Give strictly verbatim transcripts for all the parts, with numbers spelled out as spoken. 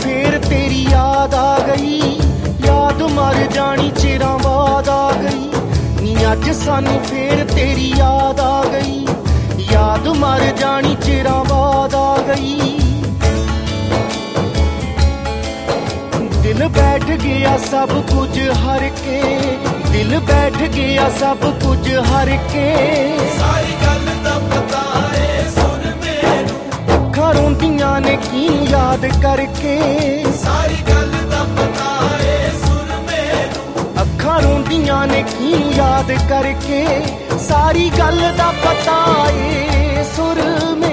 ਫੇਰ ਤੇਰੀ ਯਾਦ ਆ ਗਈ, ਯਾਦ ਮਰ ਜਾਣੀ ਚਿਰਾਂ ਬਾਅਦ ਆ ਗਈ ਨੀ ਅੱਜ ਸਾਨੂੰ ਫੇਰ ਤੇਰੀ ਯਾਦ ਆ ਗਈ, ਯਾਦ ਮਰ ਜਾਣੀ ਚਿਰਾਂ ਬਾਅਦ ਆ ਗਈ। ਦਿਲ ਬੈਠ ਗਿਆ ਸਭ ਕੁਝ ਹਰ ਕੇ, ਦਿਲ ਬੈਠ ਗਿਆ ਸਭ ਕੁਝ ਹਰ ਕੇ, ਸਾਰੀ ਗੱਲ ਦਾ ਪਤਾ ਏ ਸੁਣ ਮੈਨੂੰ, ਅੱਖਾਂ ਰੋਂਦੀਆਂ ਨੇ ਕਿਹਨੂੰ ਯਾਦ ਕਰਕੇ, ਸਾਰੀ ਗੱਲ ਦਾ ਪਤਾ ਏ ਸੁਣ ਮੈਨੂੰ, ਅੱਖਾਂ ਰੋਂਦੀਆਂ ਨੇ ਕਿਹਨੂੰ ਯਾਦ ਕਰਕੇ, ਸਾਰੀ ਗੱਲ ਦਾ ਪਤਾ ਏ ਸੁਰ ਮੈਨੂੰ।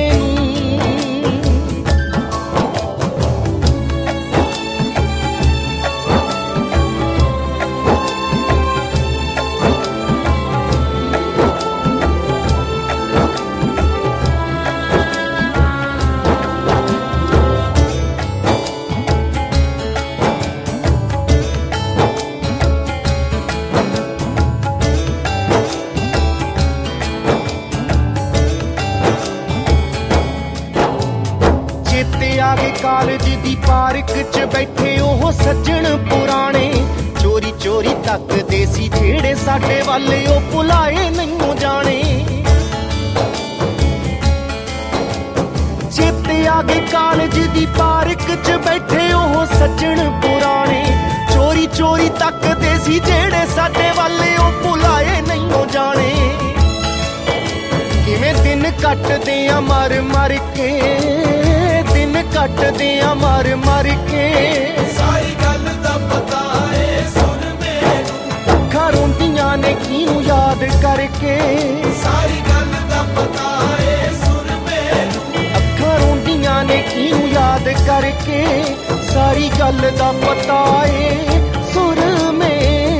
ਆ ਗਏ ਕਾਲਜ ਦੀ ਪਾਰਕ ਚ ਬੈਠੇ ਉਹ ਸੱਜਣ ਪੁਰਾਣੇ, ਚੋਰੀ ਚੋਰੀ ਤੱਕਦੇ ਸੀ ਜਿਹੜੇ ਸਾਡੇ ਵੱਲ, ਉਹ ਭੁਲਾਏ ਨਹੀਂ ਜਾਣੇ। ਚੇਤੇ ਆ ਗਏ ਕਾਲਜ ਦੀ ਪਾਰਕ ਚ ਬੈਠੇ ਉਹ ਸੱਜਣ ਪੁਰਾਣੇ, ਚੋਰੀ ਚੋਰੀ ਤੱਕਦੇ ਸੀ ਜਿਹੜੇ ਸਾਡੇ ਵੱਲ, ਉਹ ਭੁਲਾਏ ਨਹੀਂ ਜਾਣੇ। ਕਿਵੇਂ ਦਿਨ ਕੱਟਦੇ ਆ ਮਰ ਮਰ ਕੇ, ਦਿਨ ਕੱਟਦੇ ਆ ਮਰ ਮਰ ਕੇ, ਸਾਰੀ ਗੱਲ ਦਾ ਪਤਾ ਏ ਸੁਣ ਮੈਨੂੰ, ਅੱਖਾਂ ਰੋਂਦੀਆਂ ਨੇ ਕਿਹਨੂੰ ਯਾਦ ਕਰਕੇ, ਸਾਰੀ ਗੱਲ ਦਾ ਪਤਾ ਏ ਸੁਣ ਮੈਨੂੰ, ਅੱਖਾਂ ਰੋਂਦੀਆਂ ਨੇ ਕਿਹਨੂੰ ਯਾਦ ਕਰਕੇ, ਸਾਰੀ ਗੱਲ ਦਾ ਪਤਾ ਏ ਸੁਰ ਮੈਨੂੰ।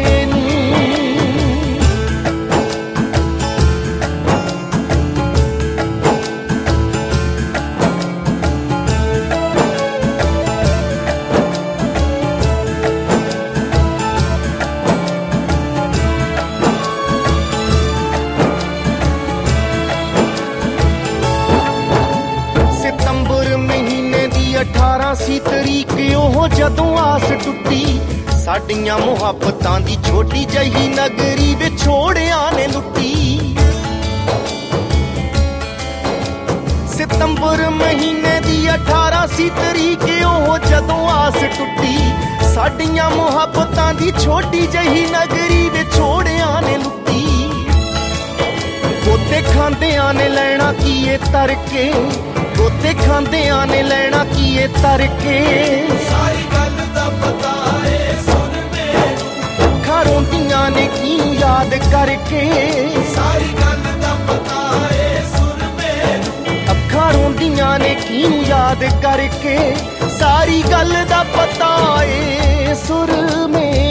ਅਠਾਰਾਂ ਸੀ ਤਰੀਕ ਉਹ ਜਦੋਂ ਆਸ ਟੁੱਟੀ, ਸਾਡੀਆਂ ਮੁਹੱਬਤਾਂ ਦੀ ਛੋਟੀ ਜਿਹੀ ਨਗਰੀ ਵਿਛੋੜਿਆਂ ਨੇ ਲੁੱਟੀ। ਸਤੰਬਰ ਮਹੀਨੇ ਦੀ ਅਠਾਰਾਂ ਸੀ ਤਰੀਕ ਉਹ ਜਦੋਂ ਆਸ ਟੁੱਟੀ, ਸਾਡੀਆਂ ਮੁਹੱਬਤਾਂ ਦੀ ਛੋਟੀ ਜਿਹੀ ਨਗਰੀ ਵਿਛੋੜਿਆਂ ਨੇ ਲੁੱਟੀ। ਗੋਤੇ ਖਾਂਦਿਆਂ ਨੇ ਲੈਣਾ ਕੀਏ ਤਰਕੇ, ਗੋਤੇ ਖਾਂਦਿਆਂ ਨੇ ਲੈਣਾ ਕੀਏ ਤਰਕੇ, ਸਾਰੀ ਗੱਲ ਦਾ ਪਤਾ ਏ ਸੁਣ ਮੈਨੂੰ, ਅੱਖਾਂ ਰੋਂਦੀਆਂ ਨੇ ਕਿਹਨੂੰ ਯਾਦ ਕਰਕੇ, ਸਾਰੀ ਗੱਲ ਦਾ ਪਤਾ ਏ ਸੁਣ ਮੈਨੂੰ, ਅੱਖਾਂ ਰੋਂਦੀਆਂ ਨੇ ਕਿਹਨੂੰ ਯਾਦ ਕਰਕੇ, ਸਾਰੀ ਗੱਲ ਦਾ ਪਤਾ ਏ ਸੁਰ ਮੈਨੂੰ।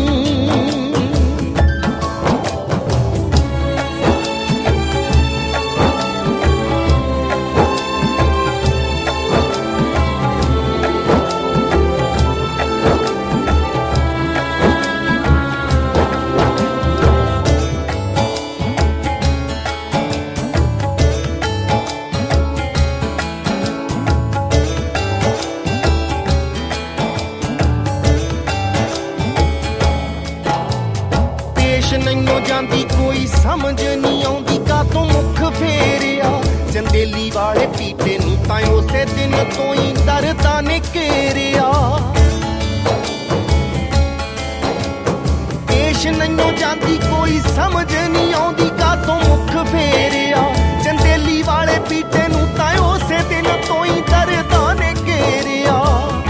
ਨਹੀਂ ਜਾਂਦੀ ਕੋਈ ਸਮਝ ਨਹੀਂ ਆਉਂਦੀ ਕਾਤੋਂ ਮੁੱਖ ਫੇਰਿਆ, ਚੰਦੇਲੀ ਵਾਲੇ ਪੀਟੇ ਨੂੰ ਤਾਂ ਉਸੇ ਦਿਨ ਤੋਂ ਹੀ ਦਰਦਾਂ ਨੇ ਘੇਰਿਆ। ਪੇਸ਼ ਨਹੀਂ ਜਾਂਦੀ ਕੋਈ ਸਮਝ ਨਹੀਂ ਆਉਂਦੀ ਕਾਤੋਂ ਮੁੱਖ ਫੇਰਿਆ, ਚੰਦੇਲੀ ਵਾਲੇ ਪੀਟੇ ਨੂੰ ਤਾਂ ਉਸੇ ਦਿਨ ਤੋਂ ਹੀ ਦਰਦਾਂ ਨੇ ਘੇਰਿਆ।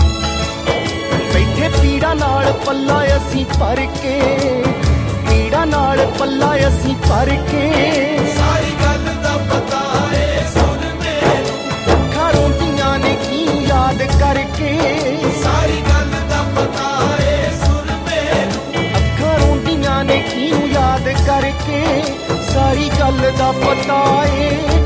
ਬੈਠੇ ਪੀੜਾ ਨਾਲ ਪੱਲਾ ਅਸੀਂ ਭਰ ਕੇ, ਪੀੜਾ ਨਾਲ ਪੱਲਾ ਅਸੀਂ ਭਰ ਕੇ, ਸਾਰੀ ਗੱਲ ਦਾ ਪਤਾ ਏ ਸੁਣ ਮੈਨੂੰ, ਅੱਖਾਂ ਰੋਂਦੀਆਂ ਨੇ ਕਿਹਨੂੰ ਯਾਦ ਕਰਕੇ, ਸਾਰੀ ਗੱਲ ਦਾ ਪਤਾ ਏ ਸੁਣ ਮੈਨੂੰ, ਅੱਖਾਂ ਰੋਂਦੀਆਂ ਨੇ ਕਿਹਨੂੰ ਯਾਦ ਕਰਕੇ, ਸਾਰੀ ਗੱਲ ਦਾ ਪਤਾ ਏ